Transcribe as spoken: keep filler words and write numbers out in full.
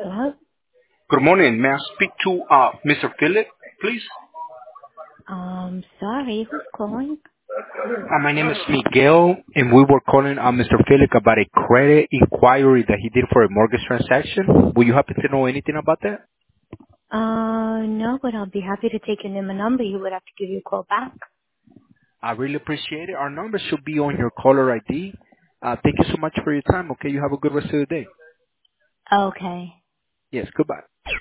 Hello? Good morning. May I speak to uh, Mister Philip, please? Um, sorry, who's calling? Uh, my name is Miguel, and we were calling uh, Mister Philip about a credit inquiry that he did for a mortgage transaction. Will you happen to know anything about that? Uh, no, but I'll be happy to take your name and number. You would have to give you a call back. I really appreciate it. Our number should be on your caller I D. Uh, thank you so much for your time. Okay, you have a good rest of the day. Okay. Yes, goodbye.